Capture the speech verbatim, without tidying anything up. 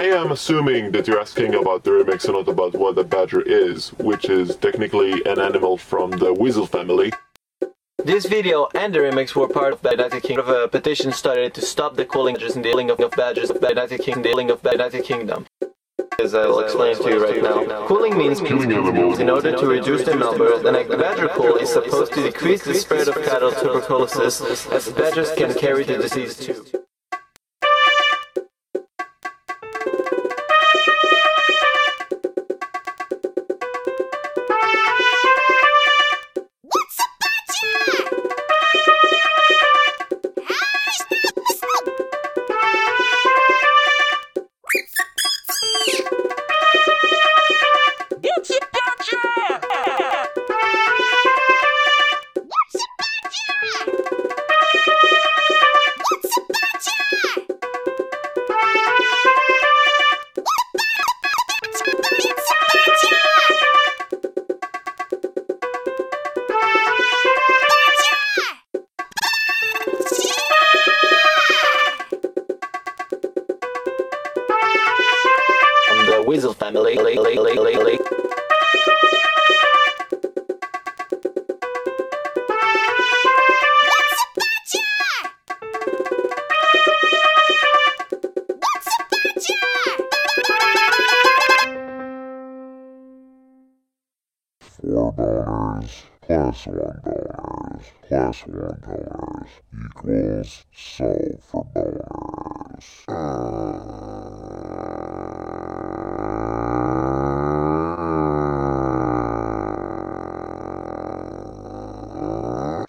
I am assuming that you're asking about the remix and not about what a badger is, which is technically an animal from the weasel family. This video and the remix were part of the United Kingdom. A petition started to stop the culling badgers and the killing of badgers of the United Kingdom. Of the United Kingdom. As I'll explain to you right now. Culling means killing animals in order to reduce their numbers, and a badger cull is supposed to decrease the spread of cattle tuberculosis, as badgers can carry the disease too. The weasel family. Four boners plus one boners plus one boners equals solve for boners.